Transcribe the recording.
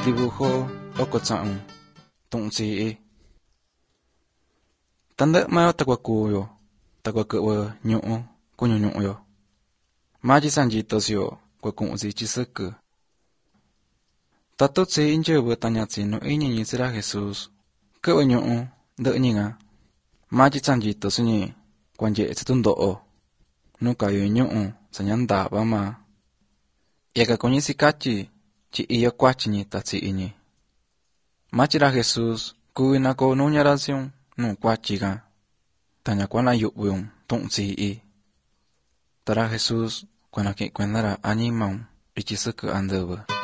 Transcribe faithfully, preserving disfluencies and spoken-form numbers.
Dibujo Okotsa'un Tungsi Tanda mayo takwakuyo takwakuwa nyu'u kunyunyu'yo Maji sanjitosyo kwakunzi chisaka Tatotsi injebu tanyatsi no inyinyi sira Jesus Kawa nyu'u nda'nyinga Maji sanjitosunyi kwanje tsitundo'o Nukayo nyu'u sanyandaba ma Yaka kunyisi kachi Chi iya kwachinyi tatsi inyi. Machira Jesus kuwina ko nunya rasyong nu kwachiga. Tanya kwana yubuyong tungtsi i. Tara Jesus kwana ki kwenara animaung ichisaka andaba.